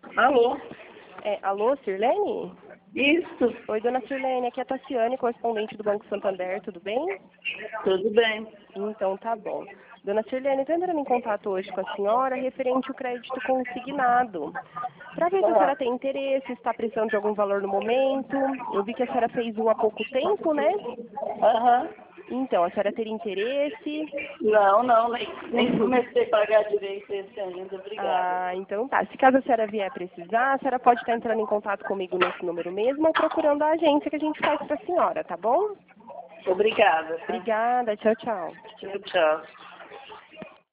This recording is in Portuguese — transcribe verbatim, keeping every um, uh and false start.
Alô? É, alô, Sirlene? Isso, Oi, dona Sirlene, aqui é a Tassiane, correspondente do Banco Santander, tudo bem? tudo bem. Então tá bom. Dona Sirlene, estou entrando em contato hoje com a senhora referente ao crédito consignado. Para ver se a Ah, senhora tem interesse, está precisando de algum valor no momento. Eu vi que a senhora fez um há pouco tempo, né? Aham. Então, a senhora teria interesse? Não, não, nem, nem comecei a pagar direito esse ainda, obrigada. Ah, então tá. Se caso a senhora vier precisar, a senhora pode estar entrando em contato comigo nesse número mesmo ou procurando a agência que a gente faz para a senhora, tá bom? Obrigada. Obrigada, tchau, tchau. Tchau, tchau.